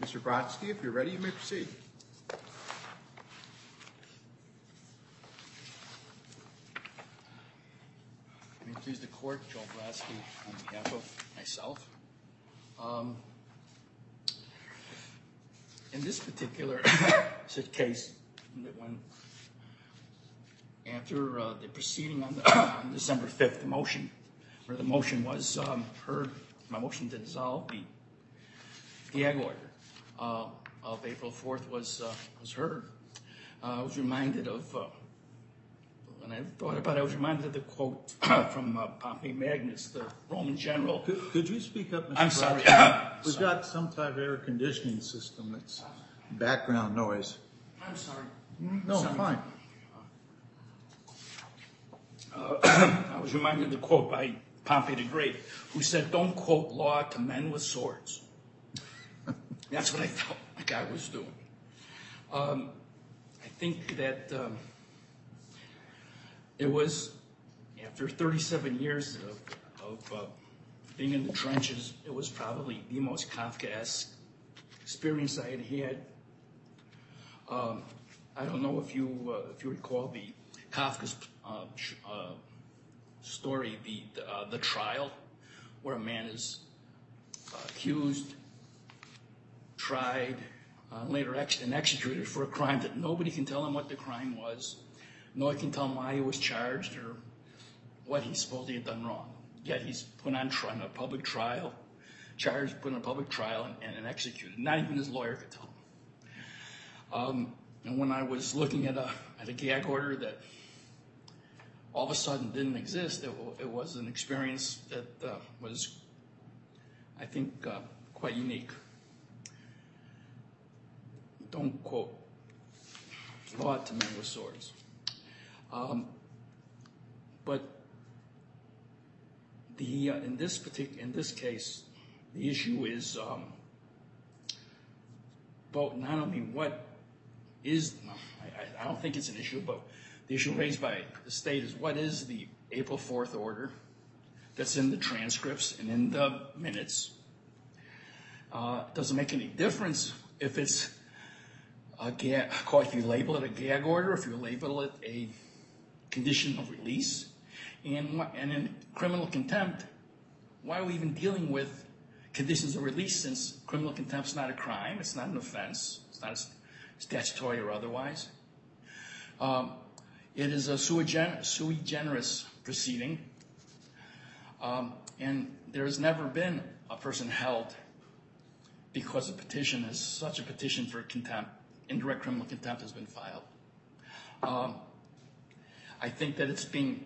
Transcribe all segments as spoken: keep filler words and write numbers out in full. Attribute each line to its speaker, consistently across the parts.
Speaker 1: Mister Brodsky, if you're ready, you may proceed.
Speaker 2: May it please the court, Joel Brodsky on behalf of myself. Um, in this particular case, when after uh, the proceeding on, the, on December fifth, the motion, where the motion was um, heard, my motion to dissolve the gag order uh, of April fourth was uh, was heard. Uh, I was reminded of, uh, when I thought about it, I was reminded of the quote from uh, Pompey Magnus, the Roman general.
Speaker 3: Could, could you speak up, Mister
Speaker 2: I'm sorry.
Speaker 3: We've sorry. got some type of air conditioning system that's background noise.
Speaker 2: I'm sorry.
Speaker 3: No,
Speaker 2: sorry.
Speaker 3: fine.
Speaker 2: Uh, I was reminded of the quote by Pompey the Great, who said, "Don't quote law to men with swords." That's what I felt like I was doing. Um, I think that um, it was, after thirty-seven years of, of uh, being in the trenches, it was probably the most Kafkaesque experience I had had. Um, I don't know if you uh, if you recall the Kafka's uh, uh, story, the the, uh, the trial, where a man is uh, accused, tried, uh, later ex- and executed for a crime that nobody can tell him what the crime was. Nobody can tell him why he was charged or what he's supposed to have done wrong. Yet he's put on tri- a public trial, charged, put on a public trial, and, and, and executed. Not even his lawyer could tell him. Um, and when I was looking at a at a gag order that all of a sudden didn't exist, it, it was an experience that uh, was, I think, uh, quite unique. Don't quote law to men with swords. Um, but the uh, in this particular in this case, the issue is um, both not only what is I, I don't think it's an issue, but the issue raised by the state is what is the April fourth order that's in the transcripts and in the minutes. Uh, it doesn't make any difference if it's a gag, if you label it a gag order, if you label it a condition of release. And, and in criminal contempt, why are we even dealing with conditions of release, since criminal contempt is not a crime, it's not an offense, it's not statutory or otherwise. Um, it is a sui, gen- sui generis proceeding, um, and there has never been a person held because a petition is such a petition for contempt, indirect criminal contempt has been filed. Um, I think that it's being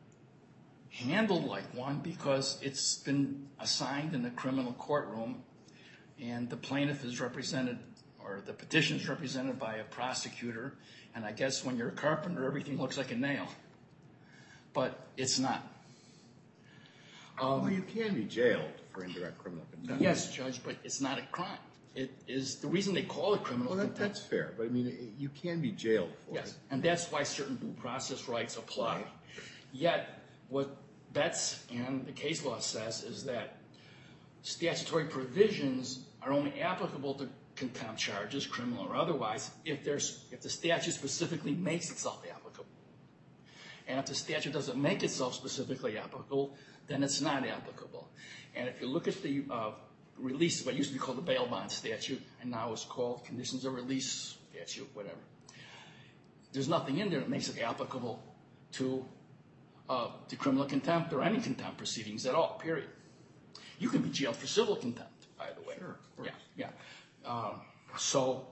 Speaker 2: handled like one because it's been assigned in the criminal courtroom, and the plaintiff is represented, or the petition is represented by a prosecutor, and I guess when you're a carpenter, everything looks like a nail. But it's not.
Speaker 1: Um, well, you can be jailed for indirect criminal contempt.
Speaker 2: Yes, Judge, but it's not a crime. It is the reason they call it criminal
Speaker 1: well, that,
Speaker 2: contempt.
Speaker 1: That's fair, but I mean, you can be jailed for
Speaker 2: yes,
Speaker 1: it.
Speaker 2: And that's why certain due process rights apply. Right. Yet, what Betts and the case law says is that statutory provisions are only applicable to contempt charges, criminal or otherwise, if there's if the statute specifically makes itself applicable. And if the statute doesn't make itself specifically applicable, then it's not applicable. And if you look at the uh, release, what used to be called the bail bond statute, and now it's called conditions of release statute, whatever. There's nothing in there that makes it applicable to uh, to criminal contempt or any contempt proceedings at all, period. You can be jailed for civil contempt, by the way.
Speaker 1: Sure, of course.
Speaker 2: Yeah, yeah. Um, so,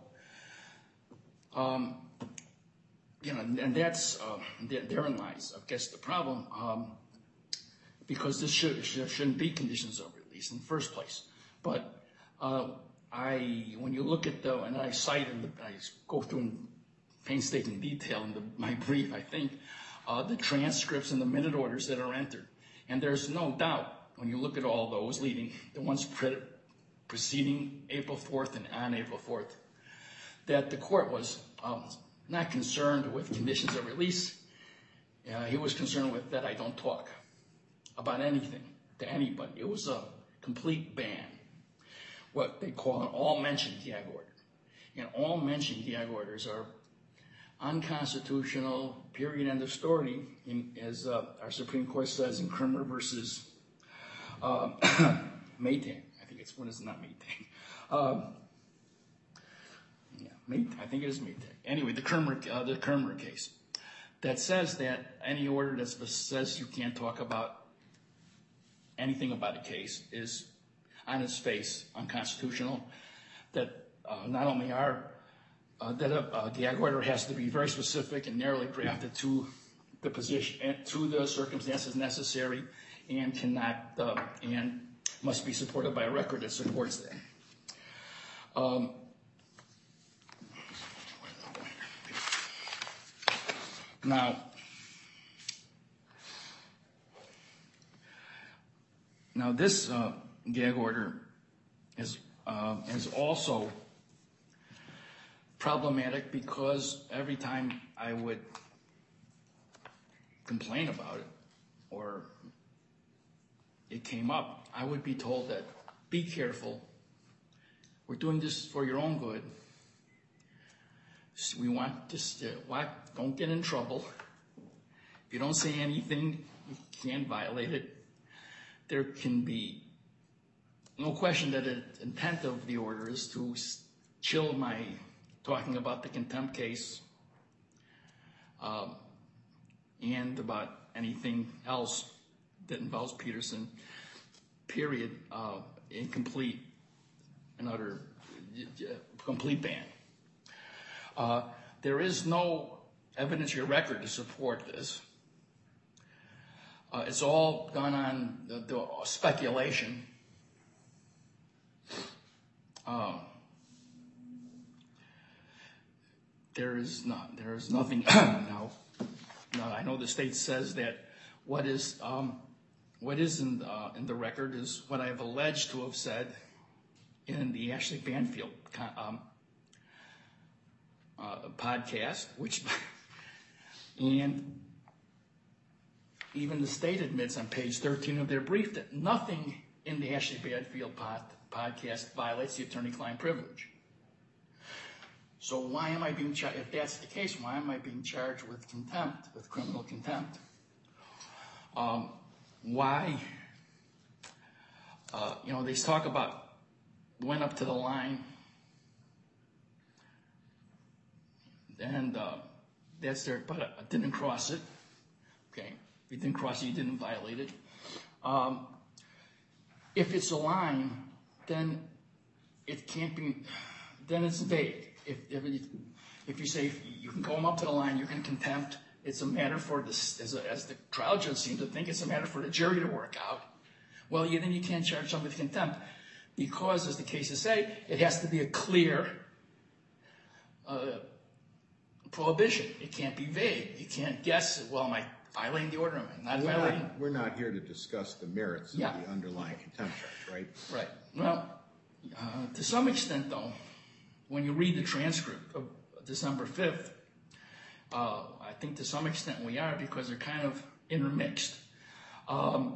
Speaker 2: um, you know, and that's, uh, therein lies, I guess, the problem, um, because this should, shouldn't be conditions of release in the first place. But uh, I, when you look at the, and I cite and I go through in painstaking detail in the, my brief, I think, uh, the transcripts and the minute orders that are entered. And there's no doubt, when you look at all those leading, the ones pre- preceding April fourth and on April fourth, that the court was um, not concerned with conditions of release. Uh, he was concerned with that I don't talk about anything to anybody. It was a complete ban. what they call an all-mention gag order. And all-mention gag orders are unconstitutional, period, end of story, in, as uh, our Supreme Court says in Crimmer versus uh, Maytag. I think it's, what is it, not Maytag. Um, yeah, Maytag, I think it is Maytag. Anyway, the Crimmer, uh, the Crimmer case that says that any order that says you can't talk about anything about a case is on its face unconstitutional, that uh, not only are uh, that a, a gag order has to be very specific and narrowly drafted to the position, to the circumstances necessary, and cannot uh, and must be supported by a record that supports that. Um, now, now this uh, gag order is uh, is also problematic because every time I would complain about it or it came up, I would be told that, be careful, we're doing this for your own good. We want this to, what, don't get in trouble. If you don't say anything, you can't violate it. There can be no question that the intent of the order is to chill my talking about the contempt case um, and about anything else that involves Peterson, period, uh, incomplete, and utter, uh, complete ban. Uh, there is no evidentiary record to support this. Uh, it's all done on the, the speculation. Um, there is not. There is nothing. now, now, I know the state says that what is um, what is in uh, in the record is what I have alleged to have said in the Ashley Banfield um, uh, podcast, which and. Even the state admits on page thirteen of their brief that nothing in the Ashley Banfield pod, podcast violates the attorney-client privilege. So why am I being charged? If that's the case, why am I being charged with contempt, with criminal contempt? Um, why? Uh, you know, they talk about went up to the line, and uh, that's their, but I didn't cross it. Okay. If you didn't cross it, you didn't violate it. Um, if it's a line, then it can't be, then it's vague. If, if, it, if you say if you can go them up to the line, you can contempt, it's a matter for, this, as, a, as the trial judge seemed to think, it's a matter for the jury to work out. Well, yeah, then you can't charge someone with contempt because, as the cases say, it has to be a clear uh, prohibition. It can't be vague. You can't guess, well, am I violating the order? Am I not
Speaker 1: we're
Speaker 2: violating?
Speaker 1: Not, we're not here to discuss the merits
Speaker 2: yeah.
Speaker 1: of the underlying contempt charge, right?
Speaker 2: Right. Well, uh, to some extent, though, when you read the transcript of December fifth, uh, I think to some extent we are because they're kind of intermixed. Um,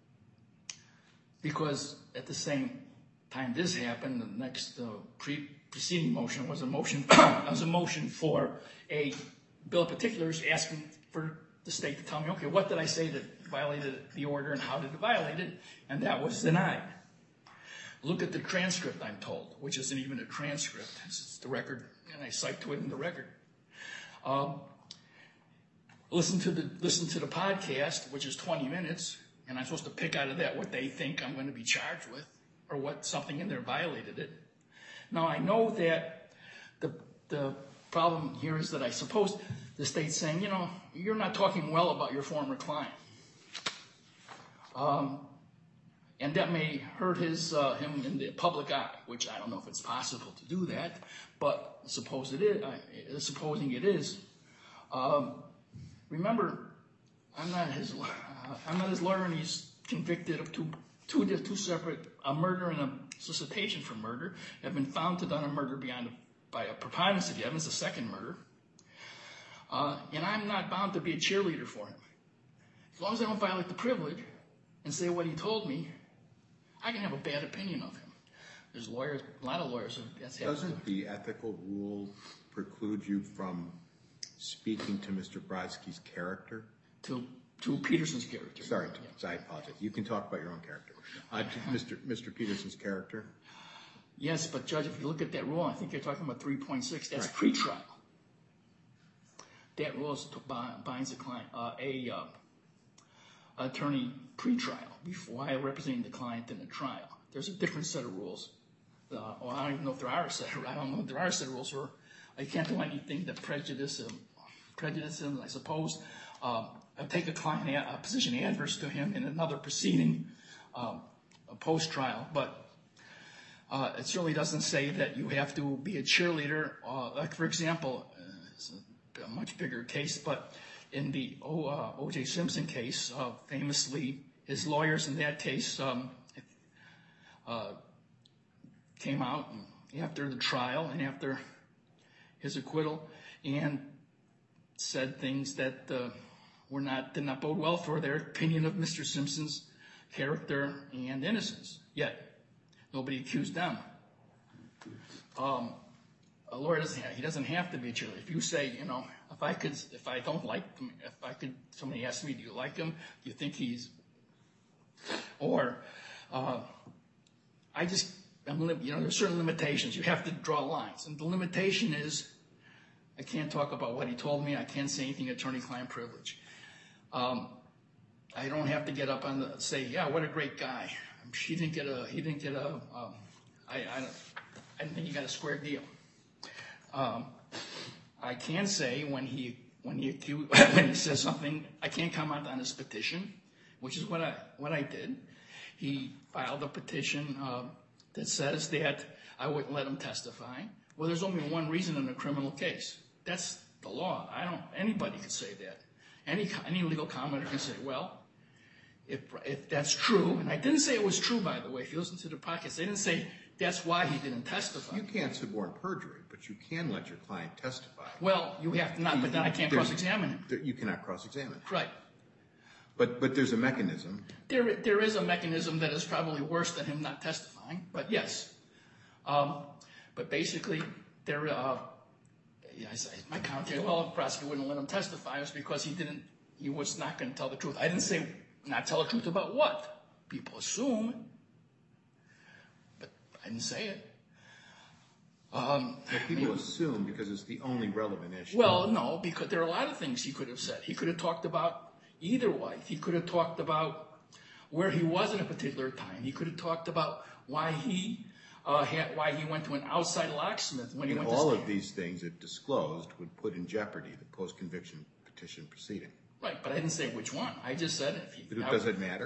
Speaker 2: because at the same time this happened, the next uh, pre- preceding motion was a motion was a motion for a bill of particulars asking for the state to tell me, okay, what did I say that violated the order and how did it violate it? And that was denied. Look at the transcript, I'm told, which isn't even a transcript. It's the record, and I cite to it in the record. Um, listen to the listen to the podcast, which is twenty minutes, and I'm supposed to pick out of that what they think I'm going to be charged with or what something in there violated it. Now, I know that the the problem here is that I suppose the state's saying, you know, you're not talking well about your former client. Um, and that may hurt his uh, him in the public eye, which I don't know if it's possible to do that, but suppose it is, uh, supposing it is. Um, remember, I'm not his uh, I'm not his lawyer, and he's convicted of two two two separate a murder and a solicitation for murder. Have been found to have done a murder beyond a, by a preponderance of the evidence, a second murder. Uh, and I'm not bound to be a cheerleader for him. As long as I don't violate the privilege and say what he told me, I can have a bad opinion of him. There's lawyers, a lot of lawyers who that's happened.
Speaker 1: Doesn't the ethical rule preclude you from speaking to Mister Brodsky's character?
Speaker 2: To to Peterson's character.
Speaker 1: Sorry, to, I apologize. You can talk about your own character. Uh, to Mister Mister Peterson's character?
Speaker 2: Yes, but Judge, if you look at that rule, I think you're talking about three point six. That's
Speaker 1: Right.
Speaker 2: pre-trial. That rule is to bind, binds a client, uh, a uh, attorney pre-trial, before while representing the client in the trial. There's a different set of rules. Uh, well, I don't even know if there are a set. Of, I don't know if there are a set of rules. Or I can't do anything to prejudice him. Prejudice him, I suppose. Um, I take a client a position adverse to him in another proceeding, um, a post-trial, but uh, it certainly doesn't say that you have to be a cheerleader. Uh, like for example, uh, it's a, a much bigger case, but in the O, uh, O J Simpson case, uh, famously, his lawyers in that case um, uh, came out after the trial and after his acquittal and said things that uh, were not did not bode well for their opinion of Mister Simpson's character and innocence. Yet nobody accused them. Um, a lawyer doesn't have, he doesn't have to be a cheerleader. If you say, you know, if I could, if I don't like him, if I could, somebody asks me, do you like him? Do you think he's, or uh, I just, I'm, you know, there's certain limitations. You have to draw lines, and the limitation is, I can't talk about what he told me. I can't say anything attorney-client privilege. Um, I don't have to get up on the say, yeah, what a great guy. He didn't get a. He didn't get a. Um, I, I, don't, I didn't think he got a square deal. Um, I can say when he when he accused, when he says something, I can't comment on his petition, which is what I what I did. He filed a petition uh, that says that I wouldn't let him testify. Well, there's only one reason in a criminal case. That's the law. I don't. Anybody can say that. Any any legal commenter can say, well, if if that's true, and I didn't say it was true, by the way. If you listen to the podcast, they didn't say that's why he didn't testify.
Speaker 1: You can't suborn perjury, but you can let your client testify.
Speaker 2: Well, you have to not, but then I can't
Speaker 1: There's-
Speaker 2: cross-examine him.
Speaker 1: there- You cannot cross-examine.
Speaker 2: Right.
Speaker 1: But but there's a mechanism.
Speaker 2: There there is a mechanism that is probably worse than him not testifying, but yes. Um, but basically, there. Uh, Yeah, I said, my commentary, well, the prosecutor wouldn't let him testify. It was because he didn't, he was not going to tell the truth. I didn't say not tell the truth about what. People assume, but I didn't say it. Um,
Speaker 1: But people assume because it's the only relevant issue.
Speaker 2: well, no, because there are a lot of things he could have said. He could have talked about either wife. He could have talked about where he was at a particular time. He could have talked about why he Uh, had, why he went to an outside locksmith when he
Speaker 1: And
Speaker 2: went
Speaker 1: all
Speaker 2: to
Speaker 1: of these things, if disclosed, would put in jeopardy the post-conviction petition proceeding.
Speaker 2: Right, but I didn't say which one. I just said if he.
Speaker 1: But does it matter?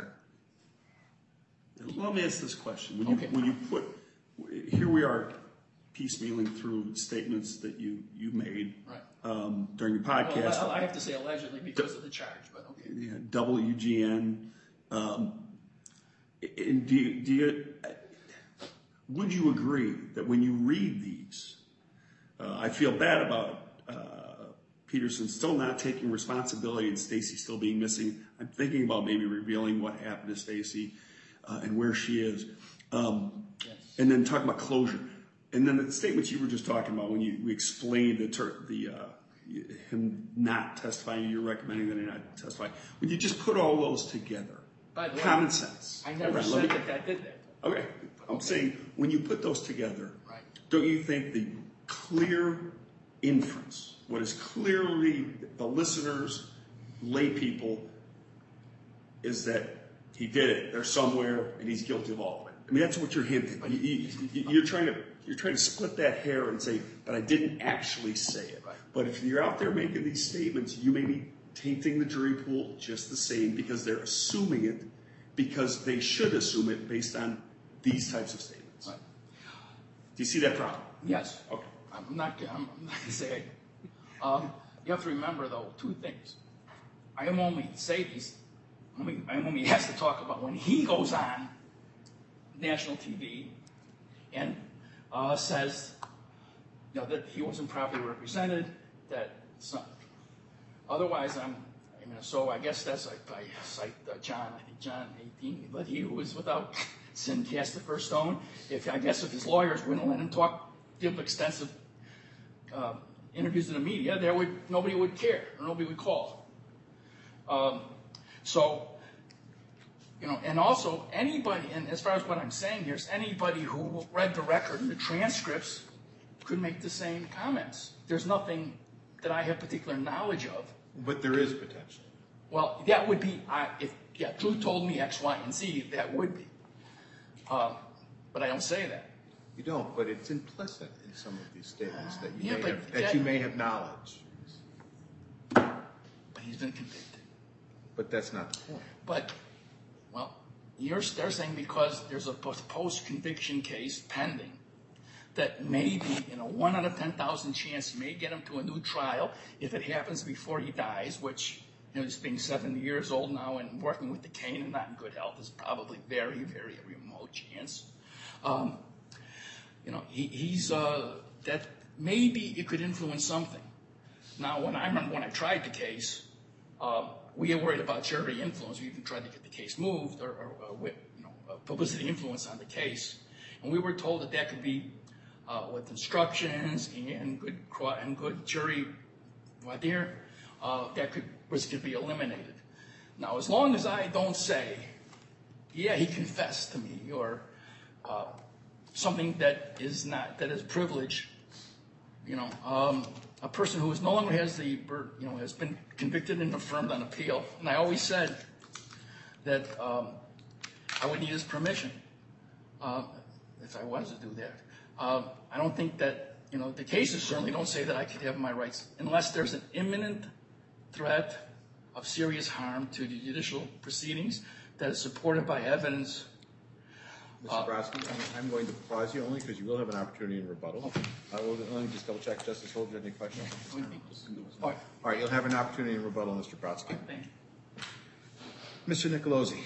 Speaker 4: Let me ask this question. When you,
Speaker 2: Okay.
Speaker 4: when you put, here we are piecemealing through statements that you, you made
Speaker 2: Right.
Speaker 4: um, during the
Speaker 2: Well,
Speaker 4: podcast.
Speaker 2: I I have to say allegedly because of the charge, but okay.
Speaker 4: Yeah, W G N. Um, and do you, do you, would you agree that when you read these, uh, I feel bad about uh, Peterson still not taking responsibility and Stacy still being missing. I'm thinking about maybe revealing what happened to Stacy uh, and where she is. Um,
Speaker 2: Yes.
Speaker 4: And then talking about closure. And then the statements you were just talking about when you we explained the, ter- the uh, him not testifying, you're recommending that he not testify. When you just put all those together,
Speaker 2: By the way,
Speaker 4: common sense.
Speaker 2: I never
Speaker 4: Hold on, let
Speaker 2: said
Speaker 4: me-
Speaker 2: that I did that.
Speaker 4: Okay, I'm saying when you put those together,
Speaker 2: Right.
Speaker 4: don't you think the clear inference, what is clearly the listeners, lay people, is that he did it, they're somewhere, and he's guilty of all of it. I mean, that's what you're hinting. You, you, you're trying to you're trying to split that hair and say, but I didn't actually say it.
Speaker 2: Right.
Speaker 4: But if you're out there making these statements, you may be tainting the jury pool just the same because they're assuming it, because they should assume it based on these types of statements.
Speaker 2: Right.
Speaker 4: Do you see that problem?
Speaker 2: Yes.
Speaker 4: Okay.
Speaker 2: I'm not. I'm, I'm not going to say it. Um, you have to remember though two things. I am only say these. I mean, I'm only asked to talk about when he goes on national T V and uh, says, you know, that he wasn't properly represented. That some, otherwise, I'm. I mean, so I guess that's like I cite uh, John. I think John eighteen, but he was without sin cast the first stone. If I guess if his lawyers wouldn't let him talk, give extensive uh, interviews to the media, there would nobody would care, or nobody would call. Um, so, you know, and also anybody, and as far as what I'm saying here, is anybody who read the record and the transcripts could make the same comments. There's nothing that I have particular knowledge of.
Speaker 1: But there is potential.
Speaker 2: Well, that would be, I, if, yeah, Drew told me X, Y, and Z, that would be. Um, but I don't say that.
Speaker 1: You don't, but it's implicit in some of these statements that you,
Speaker 2: Yeah,
Speaker 1: may,
Speaker 2: but
Speaker 1: have, that
Speaker 2: that-
Speaker 1: you may have knowledge.
Speaker 2: But he's been convicted.
Speaker 1: But that's not the point.
Speaker 2: But, well, you're, they're saying because there's a post-conviction case pending, that maybe in a one out of ten thousand chance you may get him to a new trial if it happens before he dies, which, you know, he's being seventy years old now and working with the cane and not in good health is probably very, very remote chance. Um, you know, he, he's, uh, that maybe it could influence something. Now, when I remember when I tried the case, uh, we were worried about jury influence. We even tried to get the case moved or, or, or with, you know, uh, publicity influence on the case. And we were told that that could be Uh, with instructions and good and good jury voir dire, uh, that could risk could be eliminated. Now, as long as I don't say, yeah, he confessed to me, or uh, something that is not that is privilege, you know, um, a person who is no longer has the you know has been convicted and affirmed on appeal, and I always said that um, I would need his permission uh, if I was to do that. Uh, I don't think that, you know, the cases certainly don't say that I could have my rights unless there's an imminent threat of serious harm to the judicial proceedings that is supported by evidence.
Speaker 1: Mister Brodsky, I'm, I'm going to pause you only because you will have an opportunity in rebuttal.
Speaker 2: Okay.
Speaker 1: Uh, well, let me just double check. Justice Holder, do you have any questions?
Speaker 2: All right.
Speaker 1: All right, you'll have an opportunity in rebuttal, Mister Brodsky.
Speaker 2: Thank you.
Speaker 1: Mister Nicolosi.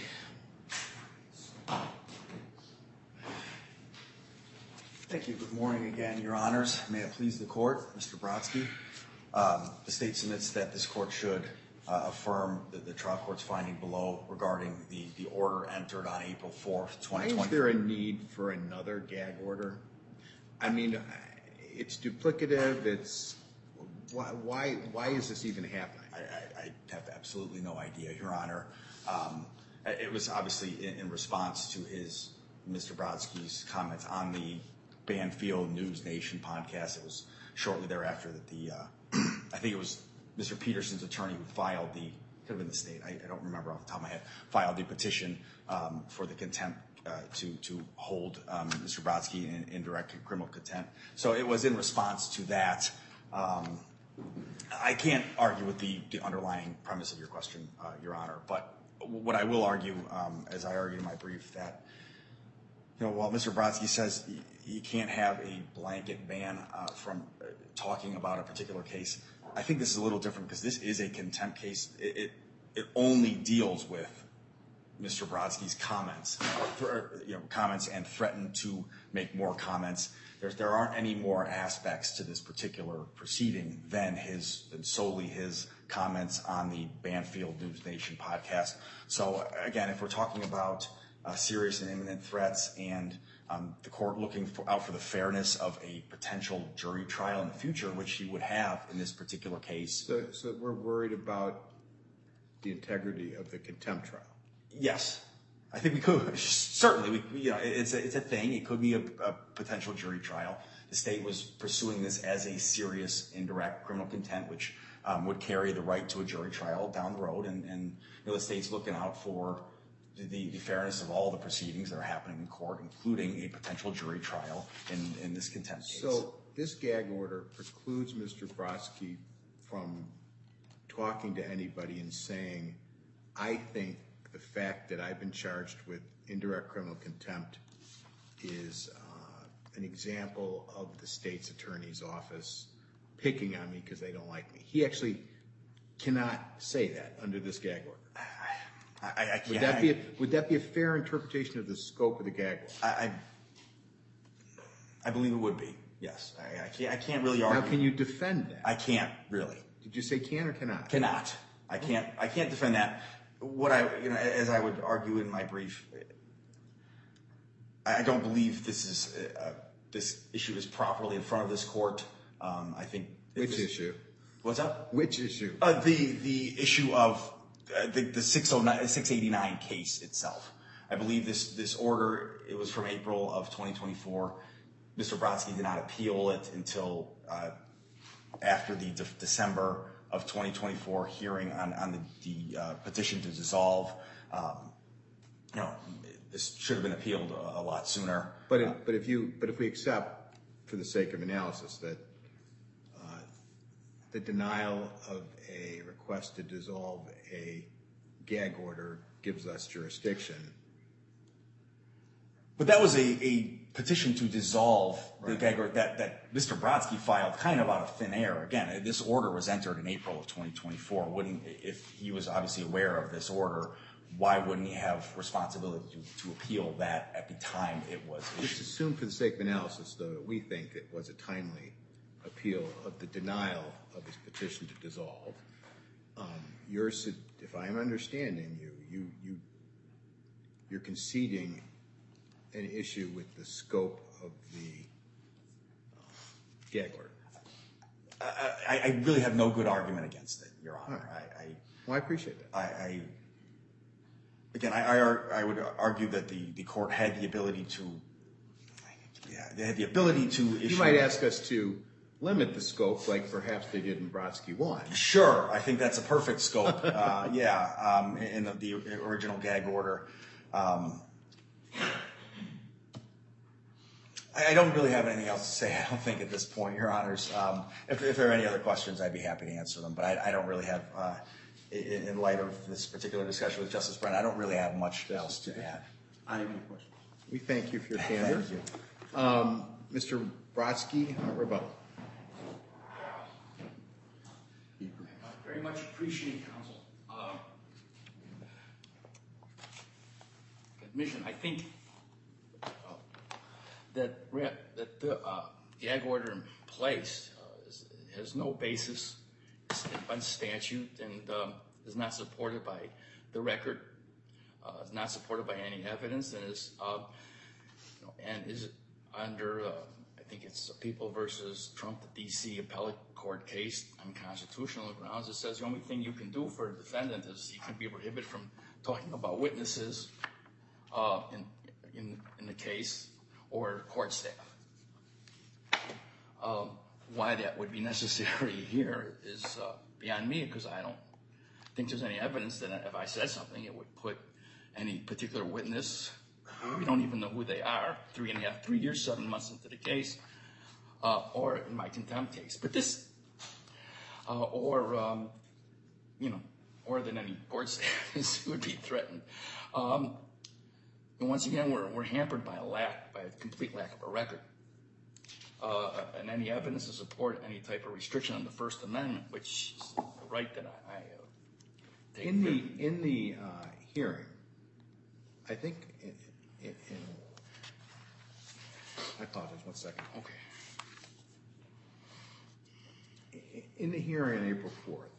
Speaker 5: Thank you. Good morning again, Your Honors. May it please the Court, Mister Brodsky. Um, the State submits that this Court should uh, affirm the, the trial court's finding below regarding the, the order entered on April fourth,
Speaker 1: Why
Speaker 5: twenty twenty.
Speaker 1: is there a need for another gag order? I mean, it's duplicative. It's why why why is this even happening?
Speaker 5: I, I, I have absolutely no idea, Your Honor. Um, it was obviously in, in response to his, Mister Brodsky's comments on the Banfield News Nation podcast. It was shortly thereafter that the, uh, I think it was Mister Peterson's attorney who filed the, could have been the state, I, I don't remember off the top of my head, filed the petition um, for the contempt uh, to, to hold um, Mister Brodsky in, in direct criminal contempt. So it was in response to that. Um, I can't argue with the, the underlying premise of your question, uh, Your Honor, but what I will argue, um, as I argued in my brief, that you know, while Mister Brodsky says you can't have a blanket ban uh, from uh, talking about a particular case, I think this is a little different because this is a contempt case. It it, it only deals with Mister Brodsky's comments, for, you know, comments and threatened to make more comments. There's, there aren't any more aspects to this particular proceeding than his, than solely his comments on the Banfield News Nation podcast. So again, if we're talking about uh, serious and imminent threats and um, the court looking for, out for the fairness of a potential jury trial in the future, which he would have in this particular case.
Speaker 1: So, so we're worried about the integrity of the contempt trial.
Speaker 5: Yes, I think we could. Certainly, we, you know, it's a, it's a thing. It could be a, a potential jury trial. The state was pursuing this as a serious indirect criminal contempt, which um, would carry the right to a jury trial down the road. And, and you know, the state's looking out for the, the fairness of all the proceedings that are happening in court, including a potential jury trial in, in this contempt case.
Speaker 1: So this gag order precludes Mister Brodsky from talking to anybody and saying, I think the fact that I've been charged with indirect criminal contempt is uh, an example of the state's attorney's office picking on me because they don't like me. He actually cannot say that under this gag order.
Speaker 5: I, I can't.
Speaker 1: Would that be a, would that be a fair interpretation of the scope of the gag order?
Speaker 5: I, I, I believe it would be. Yes, I, I can't. I can't really argue.
Speaker 1: Now, can you defend that?
Speaker 5: I can't really.
Speaker 1: Did you say can or cannot?
Speaker 5: Cannot. I can't. I can't defend that. What I, you know, as I would argue in my brief, I don't believe this is uh, this issue is properly in front of this court. Um, I think
Speaker 1: Which
Speaker 5: this,
Speaker 1: issue?
Speaker 5: What's up?
Speaker 1: Which issue?
Speaker 5: Uh, the the issue of uh, the the six eighty-nine case itself. I believe this this order, it was from April of twenty twenty-four. Mister Brodsky did not appeal it until uh, after the de- December of twenty twenty-four hearing on on the, the uh, petition to dissolve. Um, you know, this should have been appealed a, a lot sooner.
Speaker 1: But if, but if you but if we accept, for the sake of analysis, that uh, the denial of a request to dissolve a gag order gives us jurisdiction.
Speaker 5: But that was a, a petition to dissolve the gag order that, that Mister Brodsky filed kind of out of thin air. Again, this order was entered in April of twenty twenty-four. Wouldn't, if he was obviously aware of this order, why wouldn't he have responsibility to, to appeal that at the time it was
Speaker 1: Let's
Speaker 5: issued?
Speaker 1: assume, for the sake of analysis, though, that we think it was a timely appeal of the denial of his petition to dissolve. Um, you're, su- if I am understanding you, you, you, you're conceding an issue with the scope of the uh, gag order.
Speaker 5: I, I really have no good argument against it, Your Honor.
Speaker 1: Right.
Speaker 5: I, I
Speaker 1: Well, I appreciate that.
Speaker 5: I, I again, I, I, I would argue that the, the court had the ability to, yeah, they had the ability to issue.
Speaker 1: You might ask us to limit the scope, like perhaps they did in Brodsky one.
Speaker 5: Sure, I think that's a perfect scope. uh, yeah, um, in the, the original gag order. Um, I, I don't really have anything else to say. I don't think at this point, Your Honors. Um, if, if there are any other questions, I'd be happy to answer them. But I, I don't really have. Uh, In, in light of this particular discussion with Justice Brennan, I don't really have much else to add.
Speaker 4: I have no questions.
Speaker 1: We thank you for your candor.
Speaker 5: Thank you.
Speaker 1: Um, Mister Brodsky, uh, rebuttal.
Speaker 2: I very much appreciate counsel. Uh, admission, I think uh, that re- that the uh, gag order in place uh, is, has no basis on statute and um, is not supported by the record, uh, is not supported by any evidence, and is uh, you know, and is under uh, I think it's People versus Trump, the D C appellate court case on constitutional grounds. It says the only thing you can do for a defendant is you can be prohibited from talking about witnesses uh, in in in the case or court staff. Um, Why that would be necessary here is uh, beyond me, because I don't think there's any evidence that if I said something, it would put any particular witness, we don't even know who they are, three and a half, three years, seven months into the case, uh, or in my contempt case. But this, uh, or, um, you know, or that any court status would be threatened. Um, and once again, we're, we're hampered by a lack, by a complete lack of a record. Uh, and any evidence to support any type of restriction on the First Amendment, which is the right that I, I uh, take.
Speaker 1: In the in the uh, hearing, I think. In, in, in, I apologize. One second.
Speaker 2: Okay.
Speaker 1: In the hearing on April fourth,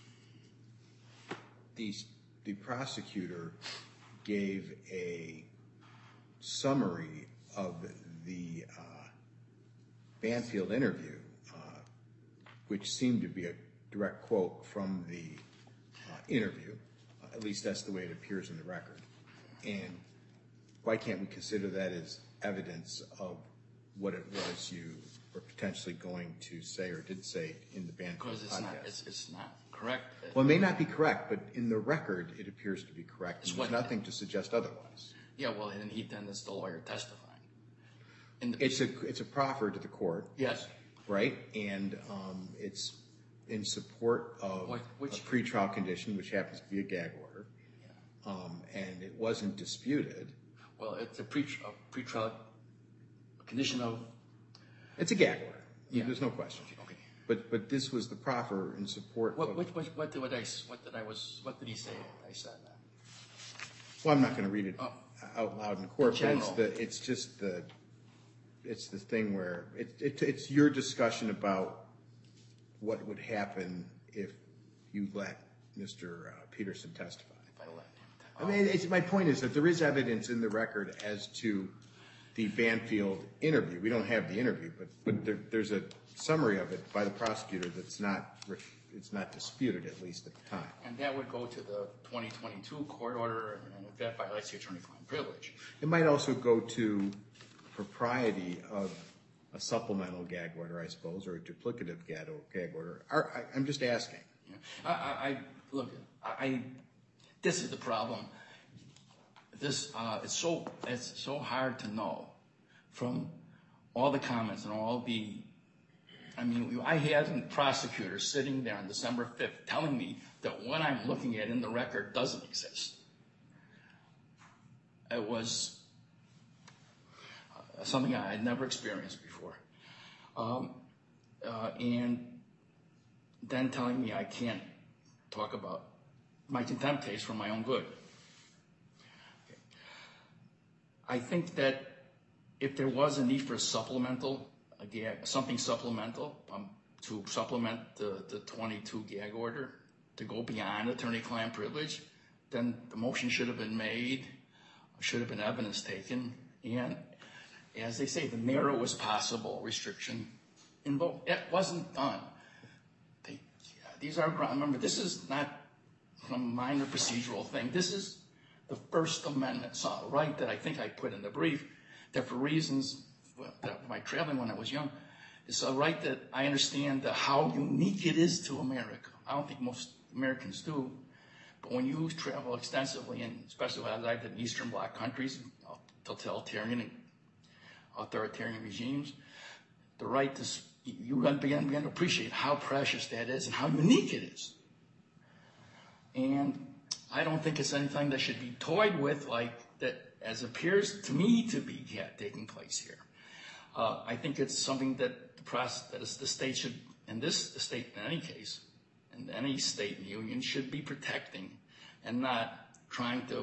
Speaker 1: the the prosecutor gave a summary of the uh, Banfield interview, uh, which seemed to be a direct quote from the uh, interview. Uh, at least that's the way it appears in the record. And why can't we consider that as evidence of what it was you were potentially going to say or did say in the Banfield
Speaker 2: Because it's
Speaker 1: podcast?
Speaker 2: not, it's, it's not correct.
Speaker 1: Well, it may not be correct, but in the record, it appears to be correct.
Speaker 2: It's
Speaker 1: And there's
Speaker 2: what-
Speaker 1: nothing to suggest otherwise.
Speaker 2: Yeah, well, and he then is the lawyer testifying. In the,
Speaker 1: It's a it's a proffer to the court,
Speaker 2: yes.
Speaker 1: right? And um, it's in support of
Speaker 2: What- which-
Speaker 1: a pretrial condition, which happens to be a gag order, um, and it wasn't disputed.
Speaker 2: Well, it's a pre a pretrial condition of.
Speaker 1: It's a gag order.
Speaker 2: Yeah.
Speaker 1: There's no question.
Speaker 2: Okay.
Speaker 1: But but this was the proffer in support
Speaker 2: What
Speaker 1: of.
Speaker 2: what what what did what I s- what did I was what did he say? I said that.
Speaker 1: Well, I'm not going to read it
Speaker 2: Oh.
Speaker 1: out loud in court, but it's
Speaker 2: General.
Speaker 1: the it's just the it's the thing where it, it it's your discussion about what would happen if you let Mister Uh, Peterson testify.
Speaker 2: If I let him.
Speaker 1: I mean, it's, my point is that there is evidence in the record as to the Banfield interview. We don't have the interview, but, but there, there's a summary of it by the prosecutor that's not, it's not disputed, at least at the time.
Speaker 2: And that would go to the twenty twenty-two court order, and if that violates the attorney-client privilege.
Speaker 1: It might also go to propriety of a supplemental gag order, I suppose, or a duplicative gag gag order. I, I'm just asking.
Speaker 2: Yeah. I, I, I look. I. This is the problem. This uh, it's so it's so hard to know from all the comments and all the. I mean, I had prosecutors sitting there on December fifth telling me that what I'm looking at in the record doesn't exist. It was uh, something I had never experienced before. Um, uh, and then telling me I can't talk about my contempt case for my own good. Okay. I think that if there was a need for a supplemental, a gag, something supplemental um, to supplement the, the twenty-two gag order to go beyond attorney-client privilege, then the motion should have been made, should have been evidence taken, and as they say, the narrowest possible restriction invoked. It wasn't done. They, these are, remember, this is not some minor procedural thing. This is the First Amendment so, right that I think I put in the brief, that for reasons that my traveling when I was young, it's a right that I understand that how unique it is to America. I don't think most Americans do. But when you travel extensively, and especially as I did in Eastern Bloc countries, totalitarian and authoritarian regimes, the right to, you begin, begin to appreciate how precious that is and how unique it is. And I don't think it's anything that should be toyed with like that, as appears to me to be yeah, taking place here. Uh, I think it's something that the process, that is, the state should, in this the state in any case, and any state in the union should be protecting and not trying to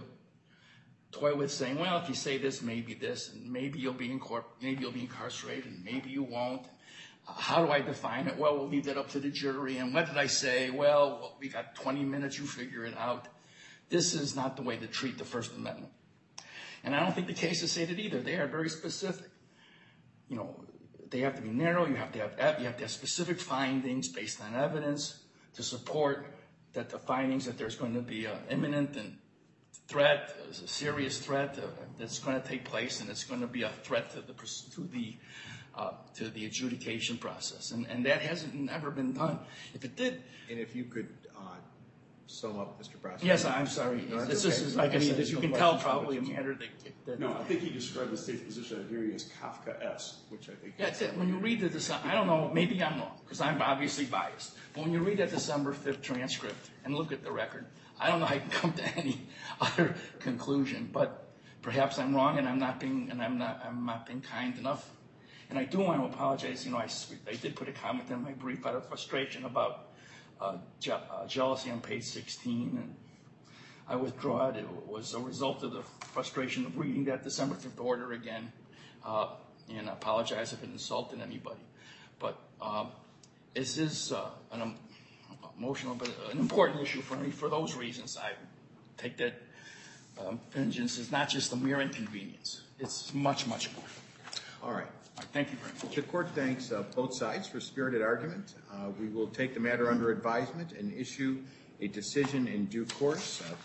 Speaker 2: toy with saying, well, if you say this, maybe this, and maybe you'll be incorpor- maybe you'll be incarcerated, and maybe you won't. Uh, how do I define it? Well, we'll leave that up to the jury. And what did I say? Well, well, we got twenty minutes. You figure it out. This is not the way to treat the First Amendment. And I don't think the cases say that either. They are very specific. You know, they have to be narrow. You have to have you have to have specific findings based on evidence to support that the findings that there's going to be an imminent and threat, a serious threat uh, that's going to take place, and it's going to be a threat to the to the uh, to the adjudication process, and and that hasn't never been done. If it did,
Speaker 1: And if you could uh, sum up, Mister Prosecutor.
Speaker 2: yes, I'm sorry.
Speaker 1: No, that's
Speaker 2: this,
Speaker 1: okay.
Speaker 2: this is like I said, as you can tell, probably a matter that. that
Speaker 4: No, I think he described the state's position at hearing as Kafka-esque, which I think.
Speaker 2: Yeah, it's it. When you read the December, I don't know, maybe I'm wrong, because I'm obviously biased. But when you read that December fifth transcript and look at the record, I don't know how you can come to any other conclusion. But perhaps I'm wrong, and I'm not being, and I'm not, I'm not being kind enough. And I do want to apologize. You know, I, I did put a comment in my brief out of frustration about uh, je- uh, jealousy on page sixteen, and I withdraw it. It was a result of the frustration of reading that December fifth order again. Uh, and I apologize if it insulted anybody. But um, this is uh, an um, emotional, but an important issue for me. For those reasons, I take that um, vengeance is not just a mere inconvenience. It's much, much more.
Speaker 1: All right.
Speaker 2: All right, thank you very much.
Speaker 1: The court thanks uh, both sides for spirited argument. Uh, we will take the matter under advisement and issue a decision in due course. Uh,